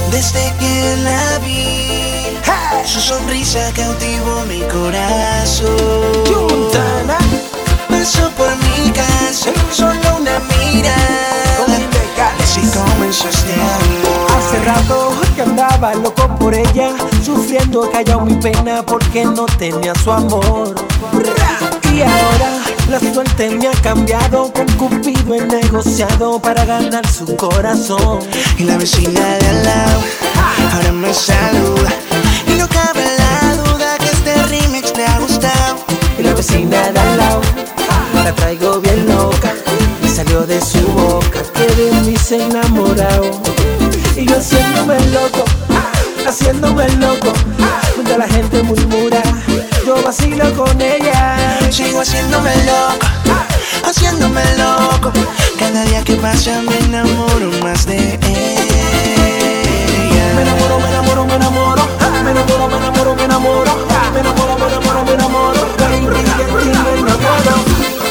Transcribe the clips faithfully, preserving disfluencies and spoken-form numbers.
Desde que la vi, hey, su sonrisa cautivó mi corazón. Montana pasó por mi casa, solo una mirada, así comenzó este amor. hace rato que andaba loco por ella, sufriendo callado mi pena porque no tenía su amor. Y ahora la suerte me ha cambiado, con Cupido he negociado para ganar su corazón. Y la vecina de al lado ahora me saluda, y no cabe la duda que este remix le ha gustado. Y la vecina de al lado la traigo bien loca, y salió de su boca que de mí se enamoró. Y yo haciéndome loco, haciéndome loco, cuando la gente murmura, yo vacilo con ella. Sigo haciéndome loco, haciéndome loco, cada día que pasa me enamoro más de ella. Me enamoro, me enamoro, me enamoro, me enamoro, me enamoro, me enamoro, me enamoro, me enamoro, me enamoro, baby, de ti me enamoro.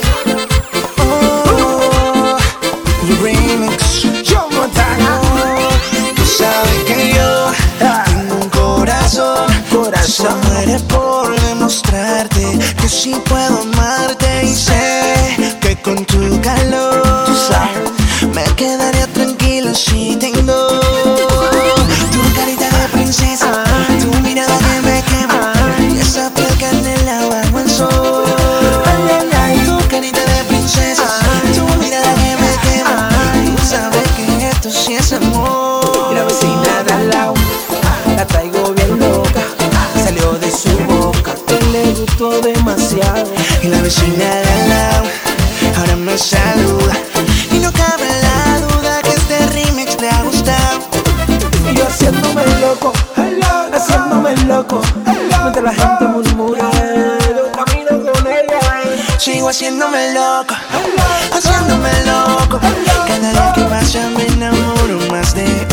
Oh, el remix, Joe Montana. tú sabes que yo tengo un corazón, Corazón. se muere por demostrarte que sí puedo amarte, y sé que con tu calor Tú sabes. me quedaría tranquilo si tengo tu carita de princesa, tu mirada que me quema, y esa piel canela bajo el sol. Ay, ay, ay. Tu carita de princesa, tu mirada que me quema, tú sabes que esto sí es amor. Y la vecina de al lado la traigo bien loca, salió de su boca que le gustó demasiado. Y la vecina de al lado ahora me saluda, y no cabe la duda que este remix le ha gustado. Y yo haciéndome loco, haciéndome loco, mientras la gente murmura, yo camino con ella. Sigo haciéndome loco, haciéndome loco, cada día que pasa me enamoro más de ella.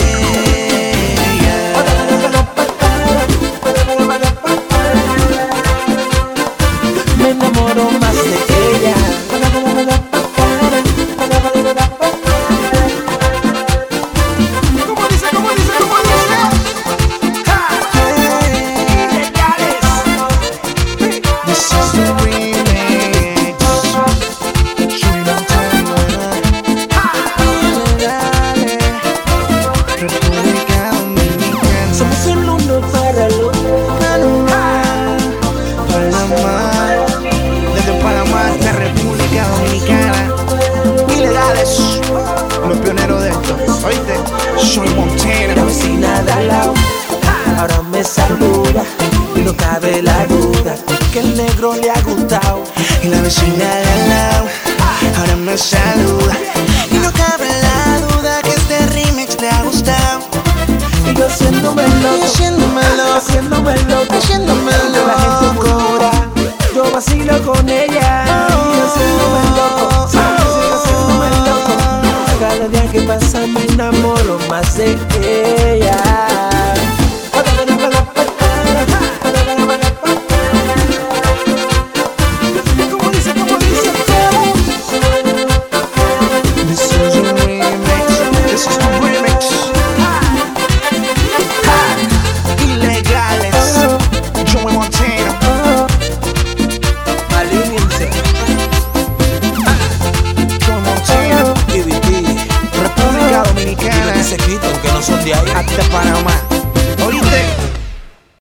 Me enamoro más de ella. ¿Cómo dice, cómo dice, cómo dice? This is the remix. Soy Montana. Dale, República Dominicana. Somos el uno para el otro. Panamá, desde Panamá hasta República Dominicana. Ilegales, los pioneros de esto. Oíste, soy La Montana. vecina de al lado ahora me saluda, y no cabe la duda que el negro le ha gustado. Y la vecina de al lado ahora me saluda, y no cabe la duda que este remix le ha gustado. Y yo haciéndome Y loco, haciéndome loco, haciéndome loco, haciéndome cuando la gente loco. murmura, yo vacilo con ella. Y haciéndome loco, sigo haciéndome loco, cada día que pasa me enamoro más de ella. ¿Cómo dice, cómo dice? This is a remix, this is the remix. Ilegales, Joey Montana. Alíñense. Joey Montana, D V D. República Dominicana, Y se quitan que no son de ahí. hasta Panamá.